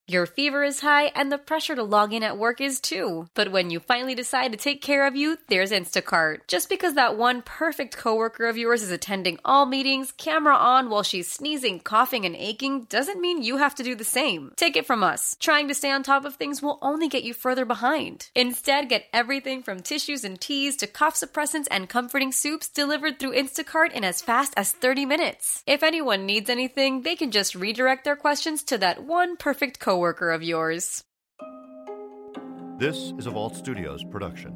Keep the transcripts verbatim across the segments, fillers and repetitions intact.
Your fever is high, and the pressure to log in at work is too. But when you finally decide to take care of you, there's Instacart. Just because that one perfect coworker of yours is attending all meetings, camera on while she's sneezing, coughing, and aching, doesn't mean you have to do the same. Take it from us. Trying to stay on top of things will only get you further behind. Instead, get everything from tissues and teas to cough suppressants and comforting soups delivered through Instacart in as fast as thirty minutes. If anyone needs anything, they can just redirect their questions to that one perfect coworker of yours. This is a Vault Studios production.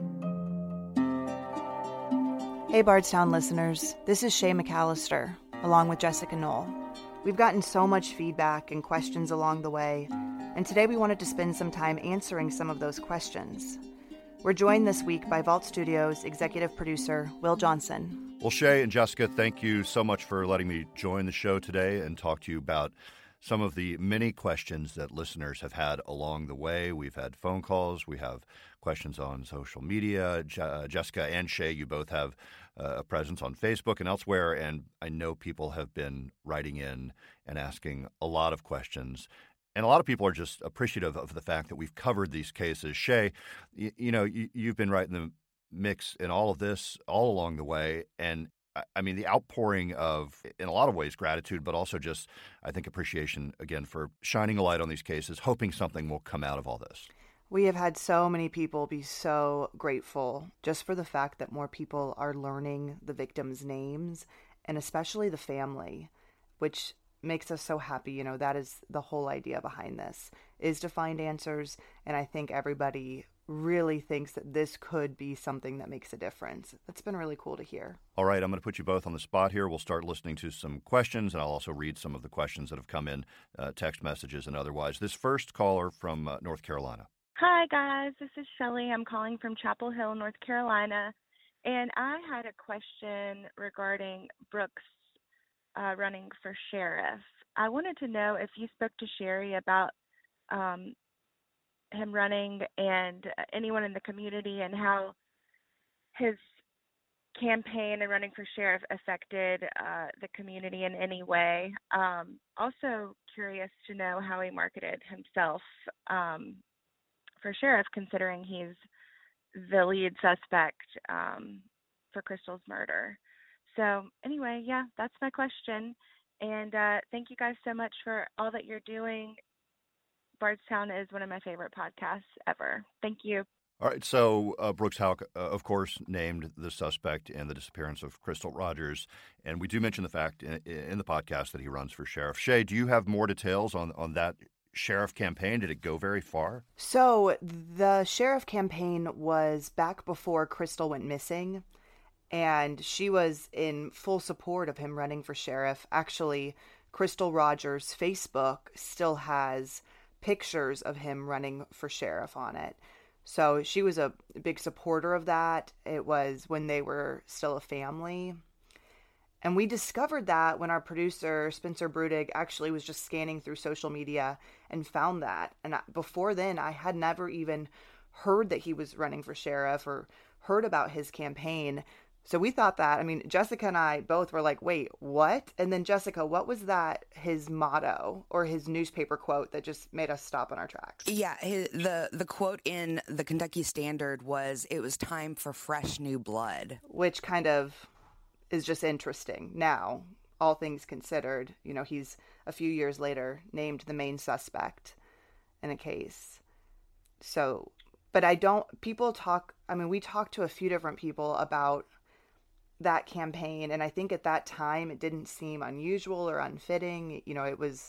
Hey Bardstown listeners, this is Shay McAllister, along with Jessica Knoll. We've gotten so much feedback and questions along the way, and today we wanted to spend some time answering some of those questions. We're joined this week by Vault Studios executive producer Will Johnson. Well, Shay and Jessica, thank you so much for letting me join the show today and talk to you about some of the many questions that listeners have had along the way. We've had phone calls. We have questions on social media. Je- uh, Jessica and Shay, you both have uh, a presence on Facebook and elsewhere, and I know people have been writing in and asking a lot of questions. And a lot of people are just appreciative of the fact that we've covered these cases. Shay, you, you know, you, you've been right in the mix in all of this all along the way. And I mean, the outpouring of, in a lot of ways, gratitude, but also just, I think, appreciation, again, for shining a light on these cases, hoping something will come out of all this. We have had so many people be so grateful just for the fact that more people are learning the victims' names, and especially the family, which makes us so happy. You know, that is the whole idea behind this, is to find answers. And I think everybody really thinks that this could be something that makes a difference. It's been really cool to hear. All right, I'm going to put you both on the spot here. We'll start listening to some questions, and I'll also read some of the questions that have come in, uh, text messages and otherwise. This first caller from uh, North Carolina. Hi, guys. This is Shelly. I'm calling from Chapel Hill, North Carolina. And I had a question regarding Brooks uh, running for sheriff. I wanted to know if you spoke to Sherry about um, him running and anyone in the community, and how his campaign and running for sheriff affected uh, the community in any way. Um, also curious to know how he marketed himself um, for sheriff, considering he's the lead suspect um, for Crystal's murder. So anyway, yeah, that's my question. And uh, thank you guys so much for all that you're doing. Bardstown is one of my favorite podcasts ever. Thank you. All right, so uh, Brooks Houck, uh, of course, named the suspect in the disappearance of Crystal Rogers, and we do mention the fact in, in the podcast that he runs for sheriff. Shay, do you have more details on, on that sheriff campaign? Did it go very far? So the sheriff campaign was back before Crystal went missing, and she was in full support of him running for sheriff. Actually, Crystal Rogers' Facebook still has pictures of him running for sheriff on it. So she was a big supporter of that. It was when they were still a family. And we discovered that when our producer, Spencer Brudig, actually was just scanning through social media and found that. And before then, I had never even heard that he was running for sheriff or heard about his campaign. So we thought that, I mean, Jessica and I both were like, wait, what? And then Jessica, what was that, his motto or his newspaper quote that just made us stop in our tracks? Yeah, his, the, the quote in the Kentucky Standard was, "It was time for fresh new blood." Which kind of is just interesting. Now, all things considered, you know, he's a few years later named the main suspect in a case. So, but I don't, people talk, I mean, we talked to a few different people about that campaign, and I think at that time it didn't seem unusual or unfitting. You know, it was,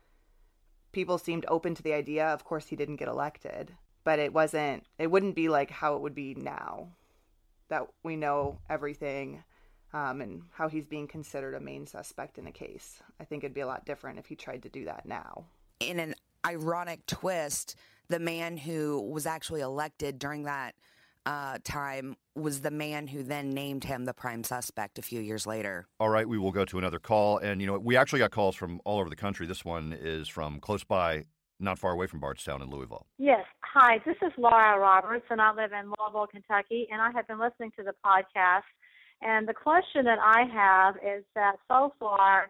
people seemed open to the idea. Of course, he didn't get elected, but it wasn't, it wouldn't be like how it would be now that we know everything um, and how he's being considered a main suspect in a case. I think it'd be a lot different if he tried to do that now. In an ironic twist, the man who was actually elected during that Uh, time was the man who then named him the prime suspect a few years later. All right, we will go to another call. And, you know, we actually got calls from all over the country. This one is from close by, not far away from Bardstown in Louisville. Yes. Hi, this is Laura Roberts, and I live in Louisville, Kentucky, and I have been listening to the podcast. And the question that I have is that so far,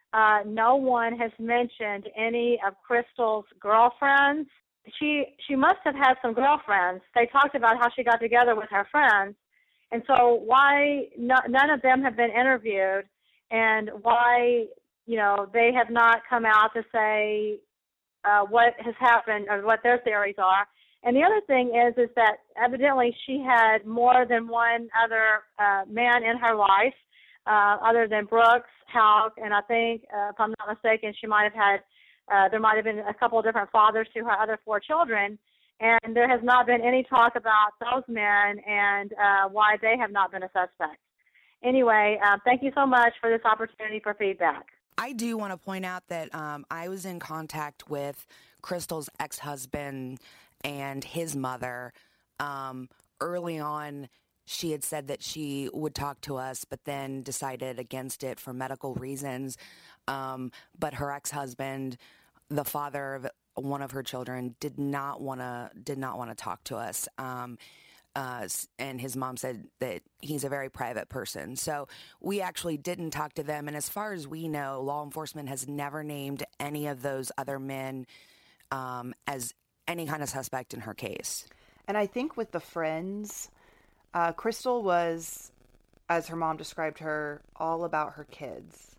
uh, no one has mentioned any of Crystal's girlfriends. She she must have had some girlfriends. They talked about how she got together with her friends, and so why no, none of them have been interviewed, and why you know they have not come out to say uh, what has happened or what their theories are. And the other thing is is that evidently she had more than one other uh, man in her life, uh, other than Brooks, Houck, and I think, uh, if I'm not mistaken, she might have had, uh, there might have been a couple of different fathers to her other four children, and there has not been any talk about those men and uh, why they have not been a suspect. Anyway, uh, thank you so much for this opportunity for feedback. I do want to point out that um, I was in contact with Crystal's ex-husband and his mother. Um, early on, she had said that she would talk to us, but then decided against it for medical reasons. Um, but her ex-husband, the father of one of her children, did not want to did not want to talk to us. Um, uh, and his mom said that he's a very private person. So we actually didn't talk to them. And as far as we know, law enforcement has never named any of those other men um, as any kind of suspect in her case. And I think with the friends, uh, Crystal was, as her mom described her, all about her kids.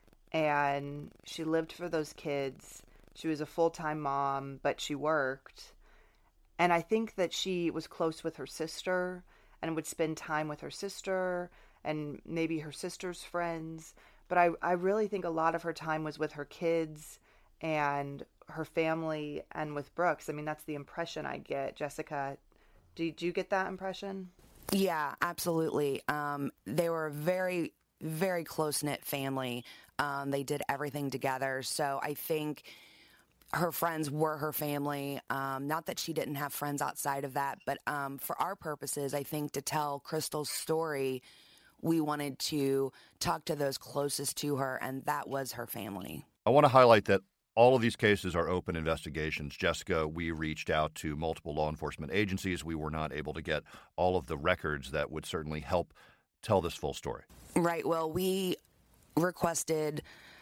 And she lived for those kids. She was a full-time mom, but she worked. And I think that she was close with her sister and would spend time with her sister and maybe her sister's friends. But I, I really think a lot of her time was with her kids and her family and with Brooks. I mean, that's the impression I get. Jessica, did you get that impression? Yeah, absolutely. Um, they were a very, very close-knit family. Um, they did everything together. So I think her friends were her family. Um, not that she didn't have friends outside of that, but um, for our purposes, I think to tell Crystal's story, we wanted to talk to those closest to her, and that was her family. I want to highlight that all of these cases are open investigations. Jessica, we reached out to multiple law enforcement agencies. We were not able to get all of the records that would certainly help tell this full story. Right. Well, we requested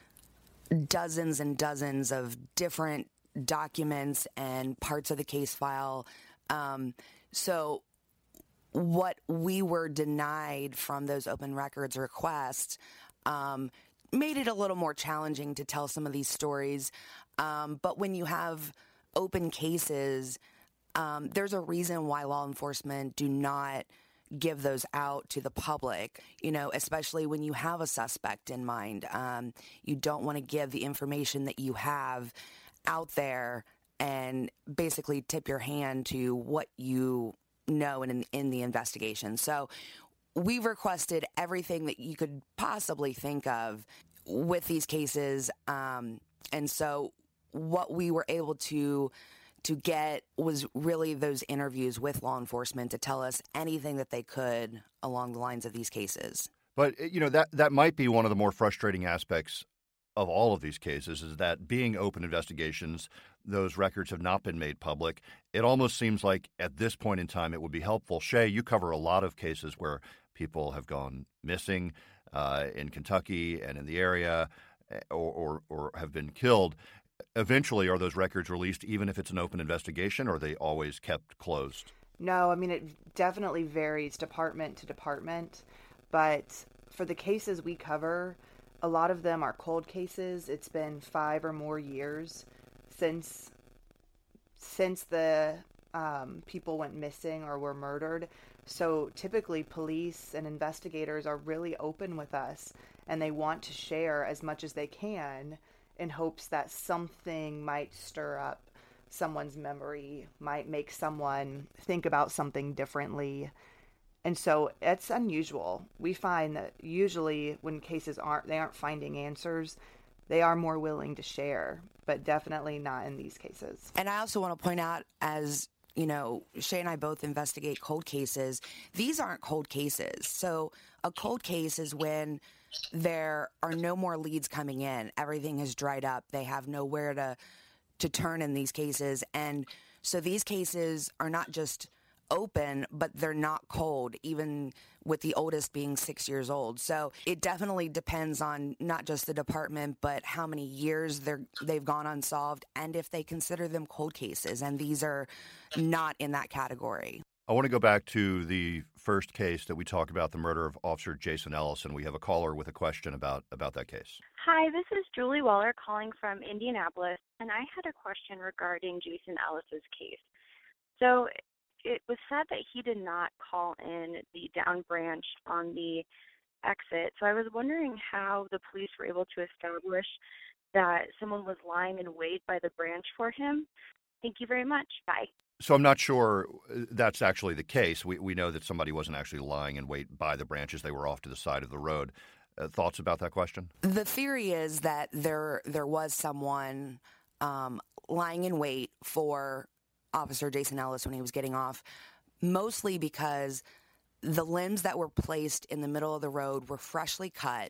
dozens and dozens of different documents and parts of the case file. Um, so what we were denied from those open records requests um, made it a little more challenging to tell some of these stories. Um, but when you have open cases, um, there's a reason why law enforcement do not give those out to the public, you know, especially when you have a suspect in mind. Um, you don't want to give the information that you have out there and basically tip your hand to what you know in, in the investigation. So we've requested everything that you could possibly think of with these cases. Um, and so what we were able to to get was really those interviews with law enforcement to tell us anything that they could along the lines of these cases. But, you know, that, that might be one of the more frustrating aspects of all of these cases is that being open investigations, those records have not been made public. It almost seems like at this point in time it would be helpful. Shay, you cover a lot of cases where people have gone missing uh, in Kentucky and in the area or, or, or have been killed. Eventually, are those records released even if it's an open investigation, or are they always kept closed? No, I mean, it definitely varies department to department. But for the cases we cover, a lot of them are cold cases. It's been five or more years since since the um, people went missing or were murdered. So typically police and investigators are really open with us, and they want to share as much as they can in hopes that something might stir up someone's memory, might make someone think about something differently. And so it's unusual. We find that usually when cases aren't, they aren't finding answers, they are more willing to share, but definitely not in these cases. And I also want to point out, as you know, Shay and I both investigate cold cases. These aren't cold cases. So a cold case is when there are no more leads coming in. Everything has dried up. They have nowhere to to turn in these cases. And so these cases are not just open, but they're not cold, even with the oldest being six years old. So it definitely depends on not just the department, but how many years they're, they've gone unsolved and if they consider them cold cases. And these are not in that category. I want to go back to the first case that we talked about, the murder of Officer Jason Ellis, and we have a caller with a question about, about that case. Hi, this is Julie Waller calling from Indianapolis, and I had a question regarding Jason Ellis's case. So it was said that he did not call in the down branch on the exit. So I was wondering how the police were able to establish that someone was lying in wait by the branch for him. Thank you very much. Bye. So I'm not sure that's actually the case. We we know that somebody wasn't actually lying in wait by the branches. They were off to the side of the road. Uh, thoughts about that question? The theory is that there there was someone um, lying in wait for Officer Jason Ellis when he was getting off, mostly because the limbs that were placed in the middle of the road were freshly cut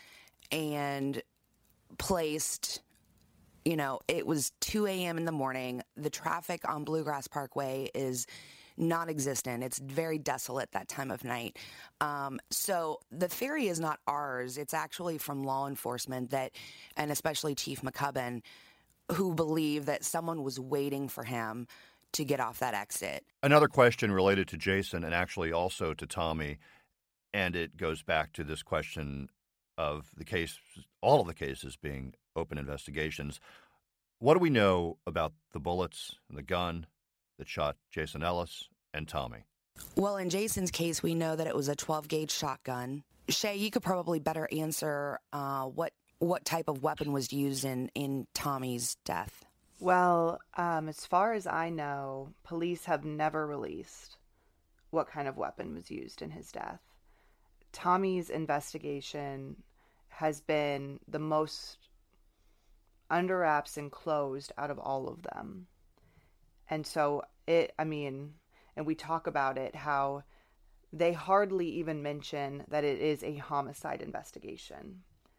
and placed. You know, it was two a.m. in the morning. The traffic on Bluegrass Parkway is non-existent. It's very desolate that time of night. Um, so the theory is not ours. It's actually from law enforcement that, and especially Chief McCubbin, who believe that someone was waiting for him to get off that exit. Another question related to Jason and actually also to Tommy, and it goes back to this question of the case, all of the cases being open investigations. What do we know about the bullets and the gun that shot Jason Ellis and Tommy? Well, in Jason's case, we know that it was a twelve gauge shotgun. Shay, you could probably better answer uh, what what type of weapon was used in, in Tommy's death. Well, um, as far as I know, police have never released what kind of weapon was used in his death. Tommy's investigation has been the most under wraps and closed out of all of them. And so it, I mean, and we talk about it, how they hardly even mention that it is a homicide investigation.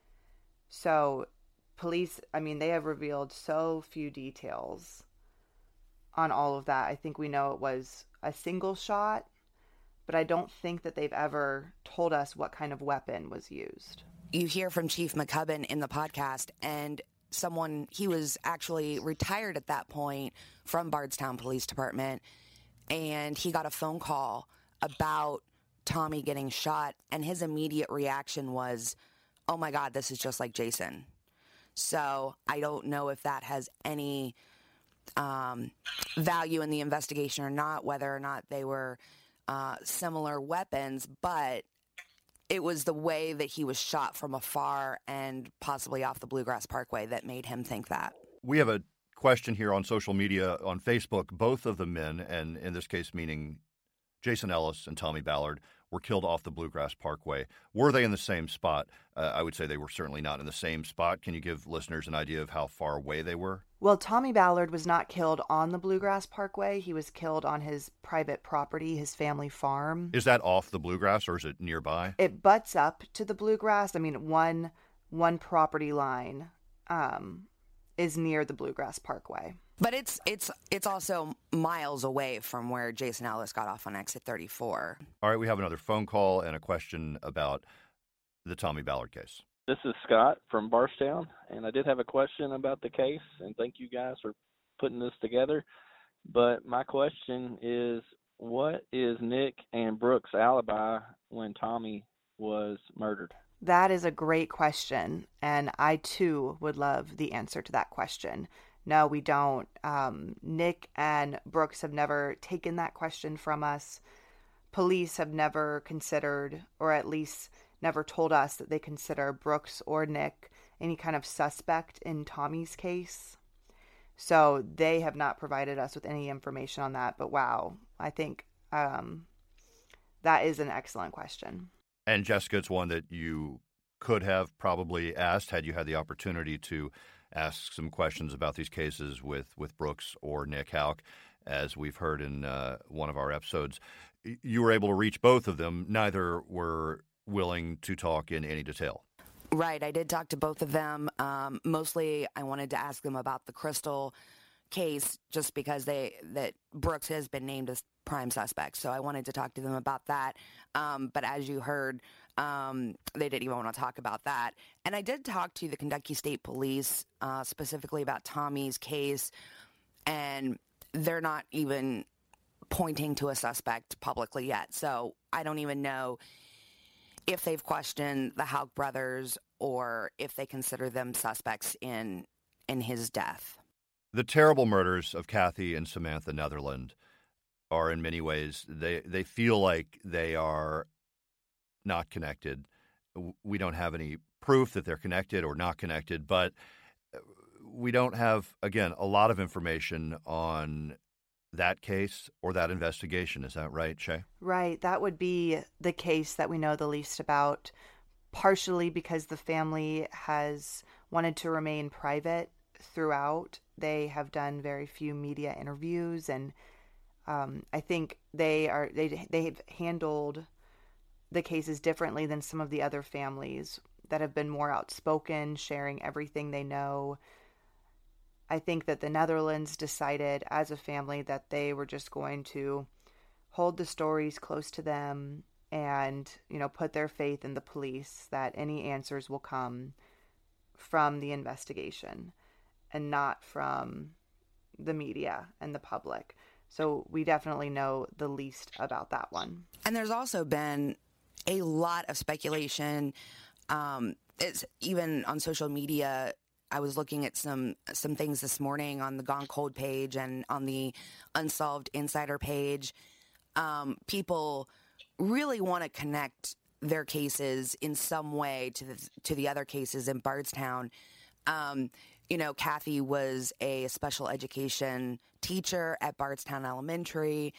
So police, I mean, they have revealed so few details on all of that. I think we know it was a single shot, but I don't think that they've ever told us what kind of weapon was used. You hear from Chief McCubbin in the podcast, and someone, he was actually retired at that point from Bardstown Police Department, and he got a phone call about Tommy getting shot, and his immediate reaction was, oh my God, this is just like Jason. So I don't know if that has any um, value in the investigation or not, whether or not they were uh, similar weapons, but it was the way that he was shot from afar and possibly off the Bluegrass Parkway that made him think that. We have a question here on social media, on Facebook. Both of the men, and in this case meaning Jason Ellis and Tommy Ballard, were killed off the Bluegrass Parkway. Were they in the same spot? Uh, I would say they were certainly not in the same spot. Can you give listeners an idea of how far away they were? Well, Tommy Ballard was not killed on the Bluegrass Parkway. He was killed on his private property, his family farm. Is that off the Bluegrass or is it nearby? It butts up to the Bluegrass. I mean, one one property line um, is near the Bluegrass Parkway. But it's it's it's also miles away from where Jason Ellis got off on exit thirty-four. All right, we have another phone call and a question about the Tommy Ballard case. This is Scott from Bardstown, and I did have a question about the case, and thank you guys for putting this together. But my question is, what is Nick and Brooks' alibi when Tommy was murdered? That is a great question, and I too would love the answer to that question. No, we don't. Um, Nick and Brooks have never taken that question from us. Police have never considered, or at least never told us that they consider Brooks or Nick any kind of suspect in Tommy's case. So they have not provided us with any information on that. But wow, I think um, that is an excellent question. And Jessica, it's one that you could have probably asked had you had the opportunity to ask some questions about these cases with, with Brooks or Nick Houck, as we've heard in uh, one of our episodes. You were able to reach both of them. Neither were willing to talk in any detail. Right. I did talk to both of them. Um, mostly I wanted to ask them about the crystal case just because they that Brooks has been named as prime suspect. So I wanted to talk to them about that. Um, but as you heard, um, they didn't even want to talk about that. And I did talk to the Kentucky State Police uh, specifically about Tommy's case, and they're not even pointing to a suspect publicly yet. So I don't even know if they've questioned the Houck brothers or if they consider them suspects in in his death. The terrible murders of Kathy and Samantha Netherland are in many ways, they, they feel like they are not connected. We don't have any proof that they're connected or not connected, but we don't have, again, a lot of information on that case or that investigation. Is that right, Shay? Right. That would be the case that we know the least about, partially because the family has wanted to remain private throughout. They have done very few media interviews, and um, I think they are they they've handled the cases differently than some of the other families that have been more outspoken, sharing everything they know. I think that the Netherlands decided as a family that they were just going to hold the stories close to them and, you know, put their faith in the police that any answers will come from the investigation and not from the media and the public. So we definitely know the least about that one. And there's also been a lot of speculation. Um, it's even on social media. I was looking at some some things this morning on the Gone Cold page and on the Unsolved Insider page. Um, people really want to connect their cases in some way to the to the other cases in Bardstown. Um, you know, Kathy was a special education teacher at Bardstown Elementary,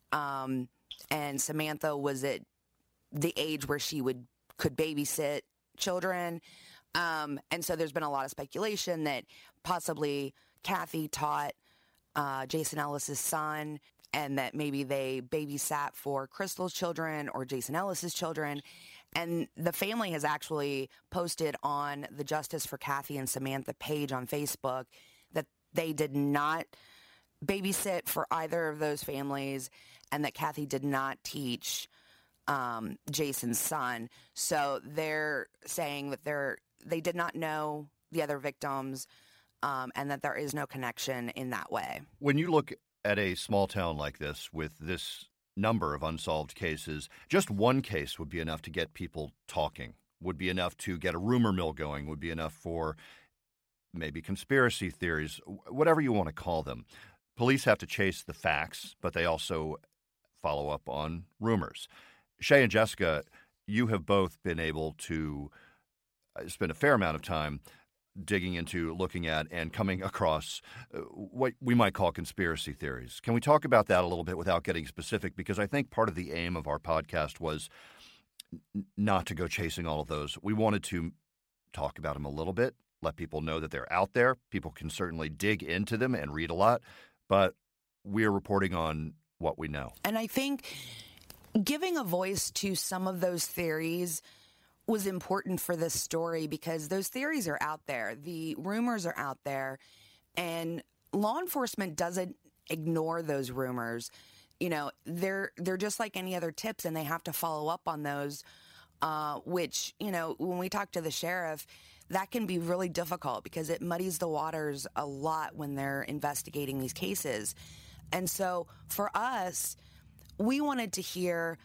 um, and Samantha was at the age where she would could babysit children. Um, and so there's been a lot of speculation that possibly Kathy taught uh, Jason Ellis's son, and that maybe they babysat for Crystal's children or Jason Ellis's children. And the family has actually posted on the Justice for Kathy and Samantha page on Facebook that they did not babysit for either of those families, and that Kathy did not teach um, Jason's son. So they're saying that they're they did not know the other victims, um, and that there is no connection in that way. When you look at a small town like this with this number of unsolved cases, just one case would be enough to get people talking, would be enough to get a rumor mill going, would be enough for maybe conspiracy theories, whatever you want to call them. Police have to chase the facts, but they also follow up on rumors. Shay and Jessica, you have both been able to spend a fair amount of time digging into, looking at, and coming across uh, what we might call conspiracy theories. Can we talk about that a little bit without getting specific? Because I think part of the aim of our podcast was n- not to go chasing all of those. We wanted to talk about them a little bit, let people know that they're out there. People can certainly dig into them and read a lot, but we're reporting on what we know. And I think giving a voice to some of those theories was important for this story because those theories are out there. The rumors are out there, and law enforcement doesn't ignore those rumors. You know, they're they're just like any other tips, and they have to follow up on those, uh, which, you know, when we talk to the sheriff, that can be really difficult because it muddies the waters a lot when they're investigating these cases. And so for us, we wanted to hear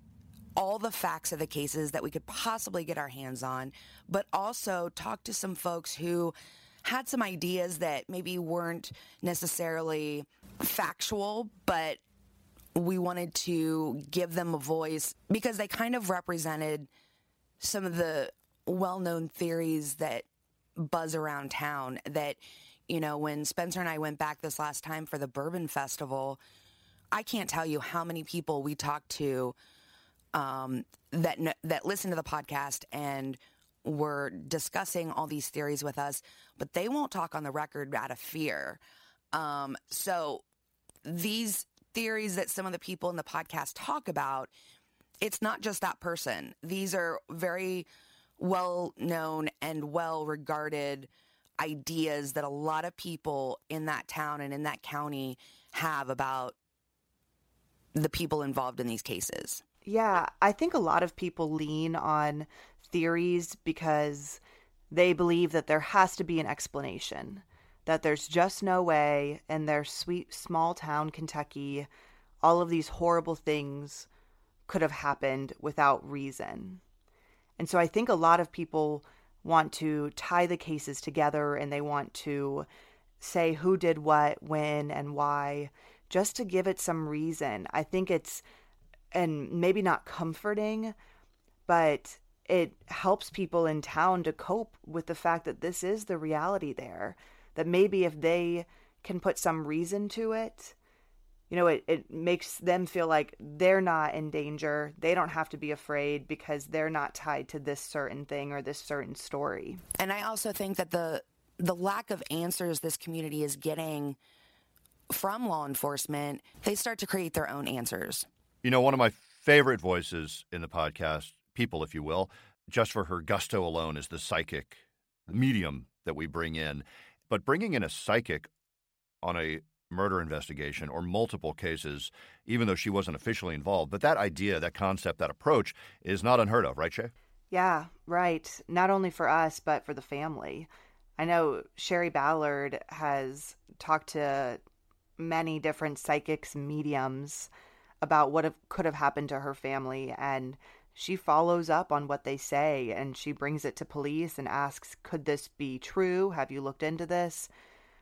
all the facts of the cases that we could possibly get our hands on, but also talk to some folks who had some ideas that maybe weren't necessarily factual, but we wanted to give them a voice because they kind of represented some of the well-known theories that buzz around town that, you know, when Spencer and I went back this last time for the Bourbon Festival, I can't tell you how many people we talked to Um, that that listened to the podcast and were discussing all these theories with us, but they won't talk on the record out of fear. Um, so these theories that some of the people in the podcast talk about, it's not just that person. These are very well-known and well-regarded ideas that a lot of people in that town and in that county have about the people involved in these cases. Yeah, I think a lot of people lean on theories because they believe that there has to be an explanation, that there's just no way in their sweet small town Kentucky all of these horrible things could have happened without reason. And so I think a lot of people want to tie the cases together and they want to say who did what, when, and why, just to give it some reason. I think it's, and maybe not comforting, but it helps people in town to cope with the fact that this is the reality there. That maybe if they can put some reason to it, you know, it, it makes them feel like they're not in danger. They don't have to be afraid because they're not tied to this certain thing or this certain story. And I also think that the the lack of answers this community is getting from law enforcement, they start to create their own answers. You know, one of my favorite voices in the podcast, people, if you will, just for her gusto alone, is the psychic medium that we bring in. But bringing in a psychic on a murder investigation or multiple cases, even though she wasn't officially involved, but that idea, that concept, that approach is not unheard of, right, Shay? Yeah, right. Not only for us, but for the family. I know Sherry Ballard has talked to many different psychics, mediums about what have, could have happened to her family, and she follows up on what they say, and she brings it to police and asks, could this be true? Have you looked into this?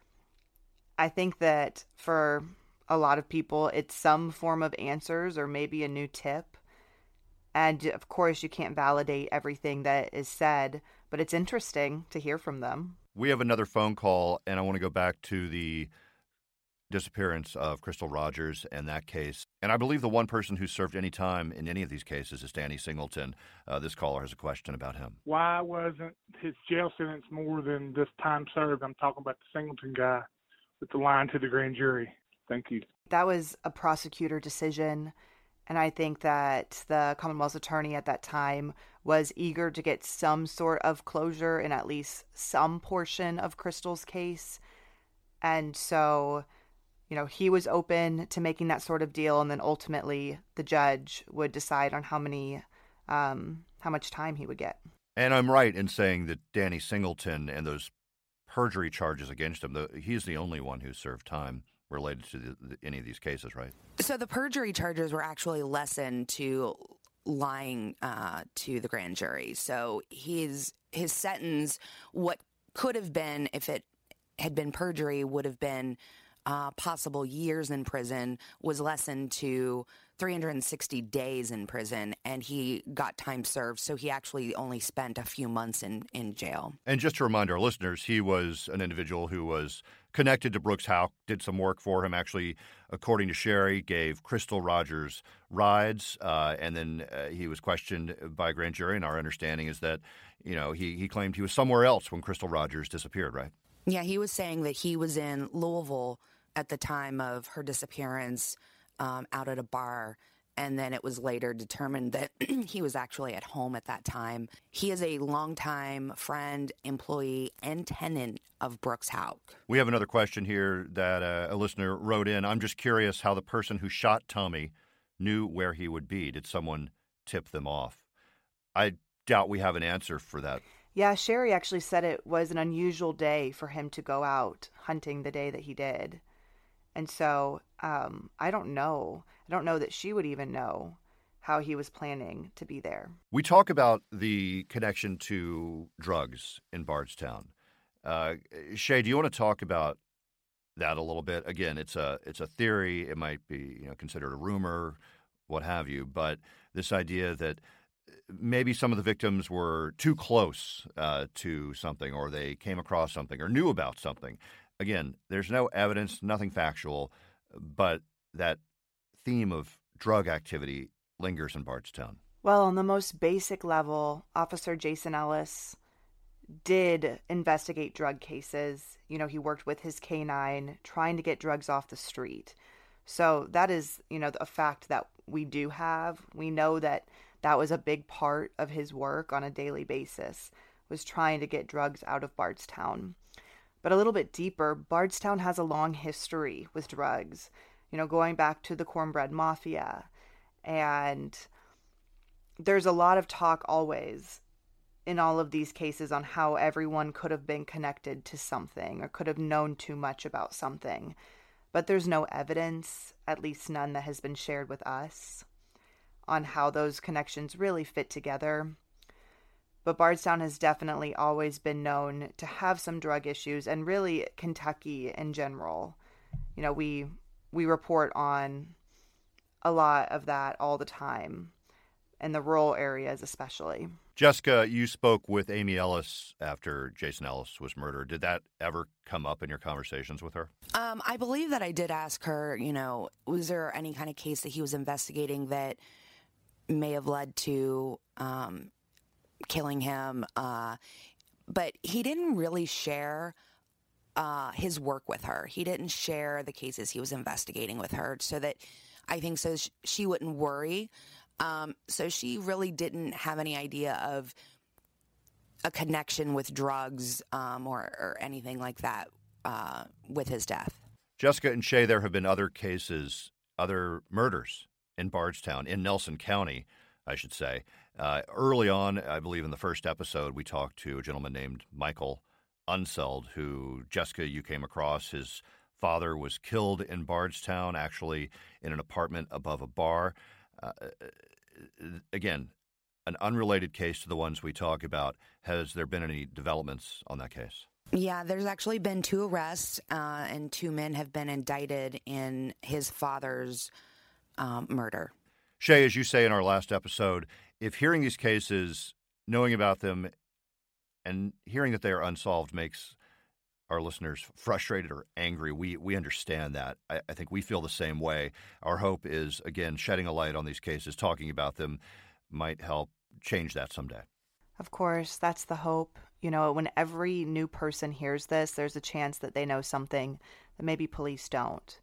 I think that for a lot of people, it's some form of answers or maybe a new tip. And of course, you can't validate everything that is said, but it's interesting to hear from them. We have another phone call, and I want to go back to the disappearance of Crystal Rogers and that case. And I believe the one person who served any time in any of these cases is Danny Singleton. Uh, this caller has a question about him. Why wasn't his jail sentence more than this time served? I'm talking about the Singleton guy with the line to the grand jury. Thank you. That was a prosecutor decision. And I think that the Commonwealth's attorney at that time was eager to get some sort of closure in at least some portion of Crystal's case. And so, you know, he was open to making that sort of deal. And then ultimately the judge would decide on how many, um, how much time he would get. And I'm right in saying that Danny Singleton and those perjury charges against him, the, he's the only one who served time related to the, the, any of these cases, right? So the perjury charges were actually lessened to lying uh, to the grand jury. So his his sentence, what could have been if it had been perjury, would have been uh, possible years in prison, was lessened to three hundred sixty days in prison, and he got time served. So he actually only spent a few months in, in jail. And just to remind our listeners, he was an individual who was connected to Brooks Houck, did some work for him, actually, according to Sherry, gave Crystal Rogers rides, uh, and then uh, he was questioned by a grand jury, and our understanding is that, you know, he, he claimed he was somewhere else when Crystal Rogers disappeared, right? Yeah, he was saying that he was in Louisville at the time of her disappearance, um, out at a bar, and then it was later determined that he was actually at home at that time. He is a longtime friend, employee, and tenant of Brooks Houck. We have another question here that uh, a listener wrote in. I'm just curious how the person who shot Tommy knew where he would be. Did someone tip them off? I doubt we have an answer for that. Yeah, Sherry actually said it was an unusual day for him to go out hunting the day that he did. And so um, I don't know. I don't know that she would even know how he was planning to be there. We talk about the connection to drugs in Bardstown. Uh, Shay, do you want to talk about that a little bit? Again, it's a it's a theory. It might be, you know, considered a rumor, what have you. But this idea that maybe some of the victims were too close uh, to something, or they came across something, or knew about something. Again, there's no evidence, nothing factual, but that theme of drug activity lingers in Bardstown. Well, on the most basic level, Officer Jason Ellis did investigate drug cases. You know, he worked with his K nine trying to get drugs off the street. So that is, you know, a fact that we do have. We know that that was a big part of his work on a daily basis, was trying to get drugs out of Bardstown. But a little bit deeper, Bardstown has a long history with drugs, you know, going back to the Cornbread Mafia. And there's a lot of talk always in all of these cases on how everyone could have been connected to something or could have known too much about something. But there's no evidence, at least none that has been shared with us, on how those connections really fit together. But Bardstown has definitely always been known to have some drug issues, and really Kentucky in general. You know, we we report on a lot of that all the time, in the rural areas especially. Jessica, you spoke with Amy Ellis after Jason Ellis was murdered. Did that ever come up in your conversations with her? Um, I believe that I did ask her, you know, was there any kind of case that he was investigating that may have led to um, killing him? Uh, but he didn't really share uh, his work with her. He didn't share the cases he was investigating with her, so that I think so sh- she wouldn't worry. Um, so she really didn't have any idea of a connection with drugs um, or, or anything like that uh, with his death. Jessica and Shay, there have been other cases, other murders in Bardstown, in Nelson County, I should say. Uh, early on, I believe in the first episode, we talked to a gentleman named Michael Unseld, who, Jessica, you came across. His father was killed in Bardstown, actually in an apartment above a bar. Uh, again, an unrelated case to the ones we talk about. Has there been any developments on that case? Yeah, there's actually been two arrests, uh, and two men have been indicted in his father's um, murder. Shay, as you say in our last episode, if hearing these cases, knowing about them, and hearing that they are unsolved makes our listeners frustrated or angry, we we understand that. I, I think we feel the same way. Our hope is, again, shedding a light on these cases, talking about them might help change that someday. Of course, that's the hope. You know, when every new person hears this, there's a chance that they know something that maybe police don't.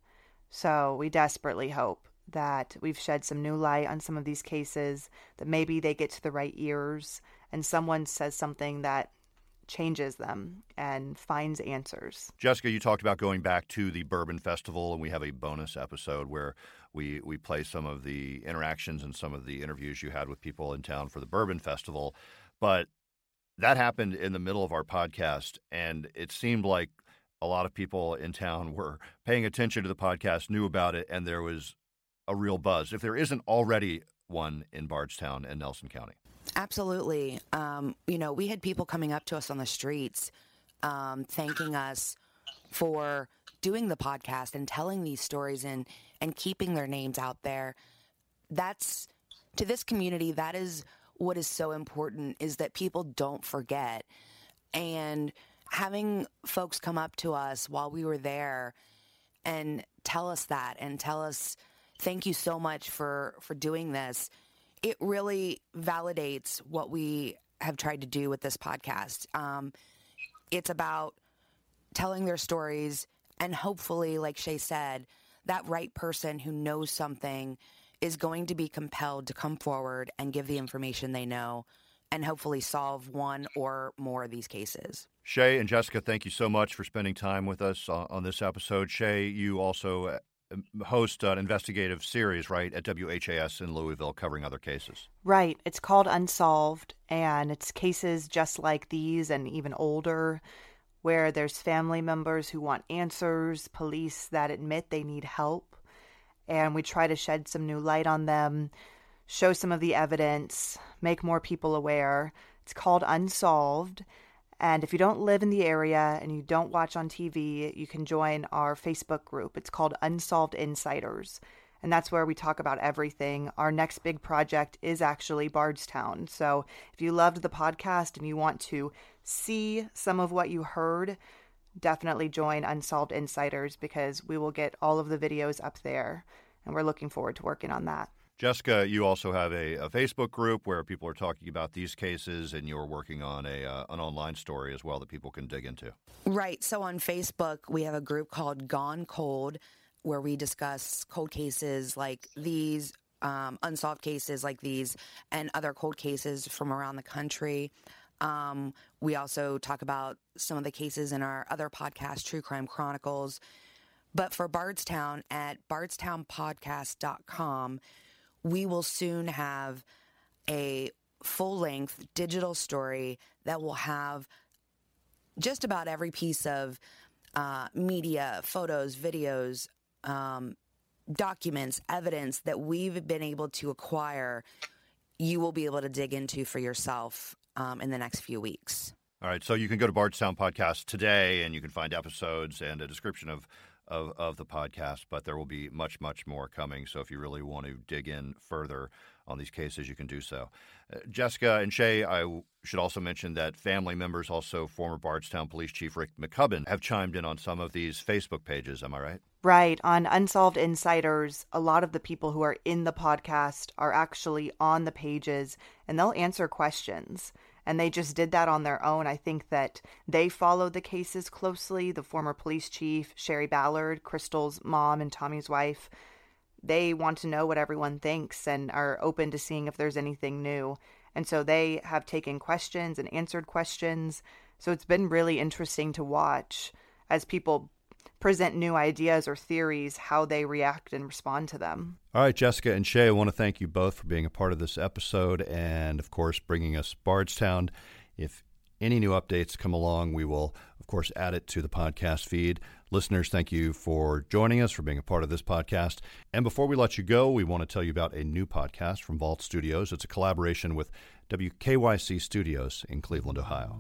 So we desperately hope that we've shed some new light on some of these cases, that maybe they get to the right ears and someone says something that changes them and finds answers. Jessica, you talked about going back to the Bourbon Festival, and we have a bonus episode where we, we play some of the interactions and some of the interviews you had with people in town for the Bourbon Festival. But that happened in the middle of our podcast, and it seemed like a lot of people in town were paying attention to the podcast, knew about it, and there was a real buzz, if there isn't already one in Bardstown and Nelson County. Absolutely. Um, you know, we had people coming up to us on the streets um, thanking us for doing the podcast and telling these stories and, and keeping their names out there. That's, to this community, that is what is so important, is that people don't forget. And having folks come up to us while we were there and tell us that and tell us, thank you so much for, for doing this, it really validates what we have tried to do with this podcast. Um, it's about telling their stories, and hopefully, like Shay said, that right person who knows something is going to be compelled to come forward and give the information they know and hopefully solve one or more of these cases. Shay and Jessica, thank you so much for spending time with us on, on this episode. Shay, you also host an investigative series, right, at W H A S in Louisville, covering other cases. Right. It's called Unsolved, and it's cases just like these and even older, where there's family members who want answers, police that admit they need help, and we try to shed some new light on them, show some of the evidence, make more people aware. It's called Unsolved. And if you don't live in the area and you don't watch on T V, you can join our Facebook group. It's called Unsolved Insiders. And that's where we talk about everything. Our next big project is actually Bardstown. So if you loved the podcast and you want to see some of what you heard, definitely join Unsolved Insiders, because we will get all of the videos up there. And we're looking forward to working on that. Jessica, you also have a, a Facebook group where people are talking about these cases, and you're working on a uh, an online story as well that people can dig into. Right. So on Facebook, we have a group called Gone Cold, where we discuss cold cases like these, um, unsolved cases like these, and other cold cases from around the country. Um, we also talk about some of the cases in our other podcast, True Crime Chronicles. But for Bardstown, at bardstown podcast dot com, we will soon have a full-length digital story that will have just about every piece of uh, media, photos, videos, um, documents, evidence that we've been able to acquire. You will be able to dig into for yourself um, in the next few weeks. All right, so you can go to Bardstown Podcast today, and you can find episodes and a description of Of, of the podcast, but there will be much, much more coming. So if you really want to dig in further on these cases, you can do so. Uh, Jessica and Shay, I w- should also mention that family members, also former Bardstown Police Chief Rick McCubbin, have chimed in on some of these Facebook pages. Am I right? Right. On Unsolved Insiders, a lot of the people who are in the podcast are actually on the pages, and they'll answer questions. And they just did that on their own. I think that they followed the cases closely. The former police chief, Sherry Ballard, Crystal's mom and Tommy's wife, they want to know what everyone thinks and are open to seeing if there's anything new. And so they have taken questions and answered questions. So it's been really interesting to watch as people present new ideas or theories, how they react and respond to them. All right, Jessica and Shay, I want to thank you both for being a part of this episode and, of course, bringing us Bardstown. If any new updates come along, we will, of course, add it to the podcast feed. Listeners, thank you for joining us, for being a part of this podcast. And before we let you go, we want to tell you about a new podcast from Vault Studios. It's a collaboration with W K Y C Studios in Cleveland, Ohio.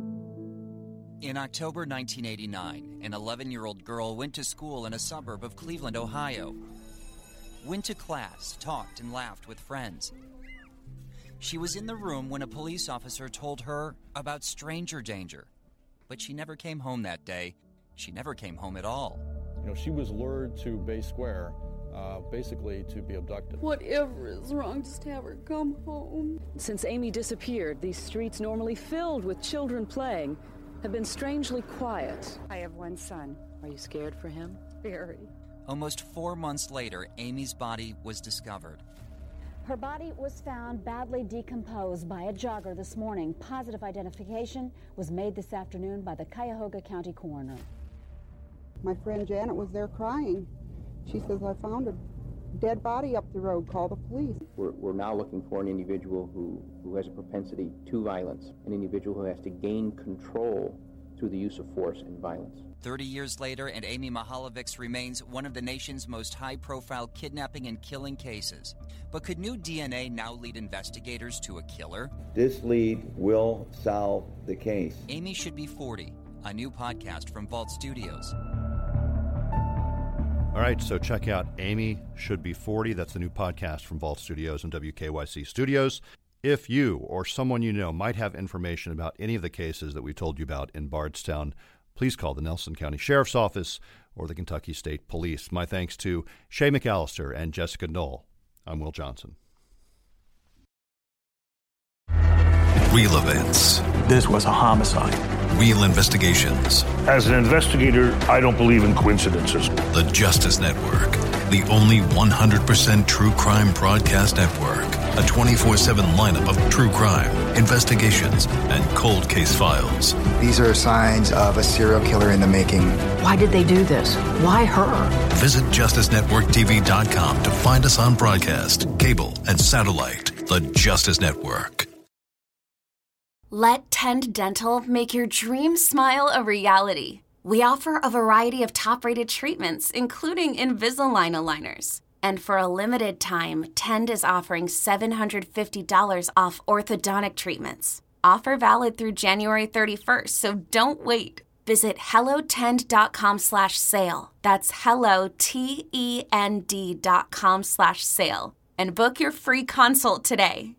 In October nineteen eighty-nine, an eleven-year-old girl went to school in a suburb of Cleveland, Ohio. Went to class, talked, and laughed with friends. She was in the room when a police officer told her about stranger danger. But she never came home that day. She never came home at all. You know, she was lured to Bay Square, uh, basically to be abducted. Whatever is wrong, just have her come home. Since Amy disappeared, these streets normally filled with children playing have been strangely quiet. I have one son. Are you scared for him? Very. Almost four months later, Amy's body was discovered. Her body was found badly decomposed by a jogger this morning. Positive identification was made this afternoon by the Cuyahoga County coroner. My friend Janet was there crying. She says, I found a dead body up the road, call the police. We're, we're now looking for an individual who, who has a propensity to violence, an individual who has to gain control through the use of force and violence. Thirty years later, and Amy Mihaljevic remains one of the nation's most high-profile kidnapping and killing cases. But could new D N A now lead investigators to a killer? This lead will solve the case. Amy Should Be forty, a new podcast from Vault Studios. All right, so check out Amy Should Be forty. That's the new podcast from Vault Studios and W K Y C Studios. If you or someone you know might have information about any of the cases that we told you about in Bardstown, please call the Nelson County Sheriff's Office or the Kentucky State Police. My thanks to Shay McAllister and Jessica Knoll. I'm Will Johnson. Real events. This was a homicide. Real investigations. As an investigator, I don't believe in coincidences. The Justice Network, the only one hundred percent true crime broadcast network. A twenty-four seven lineup of true crime, investigations, and cold case files. These are signs of a serial killer in the making. Why did they do this? Why her? Visit justice network t v dot com to find us on broadcast, cable, and satellite. The Justice Network. Let Tend Dental make your dream smile a reality. We offer a variety of top-rated treatments, including Invisalign aligners. And for a limited time, Tend is offering seven hundred fifty dollars off orthodontic treatments. Offer valid through January thirty-first, so don't wait. Visit hellotend.com slash sale. That's hello, T E N D dot com slash sale. And book your free consult today.